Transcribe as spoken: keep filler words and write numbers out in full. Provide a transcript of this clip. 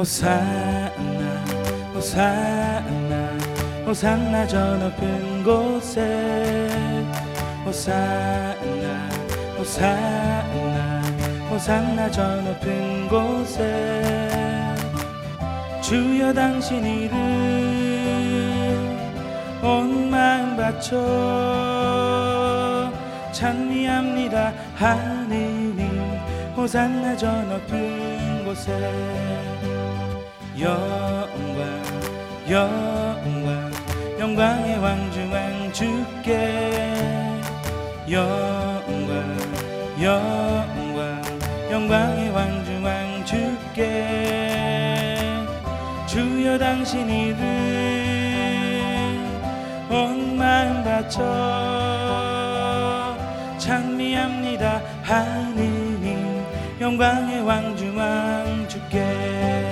호산나 호산나 호산나 저 높은 곳에 호산나 호산나 호산나 저 높은 곳에 주여 당신 이름 온 마음 바쳐 찬미합니다 하느님 호산나 저 높은 곳에 영광 영광 영광의 왕중왕 주께 영광 영광 영광의 왕중왕 주께 주여 당신 이름 온 마음 바쳐 찬미합니다 하느님 영광의 왕중왕 주께